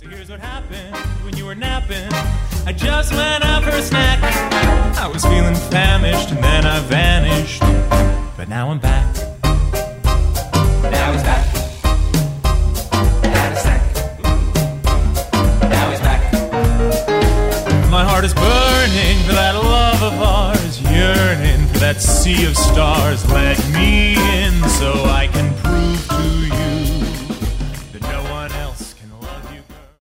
So here's what happened when you were napping. I just went out for a snack. I was feeling famished and then I vanished. But now I'm back. Now he's back. Had a snack. Now he's back. My heart is burning for that love of ours, yearning for that sea of stars. Let me in so I can prove to you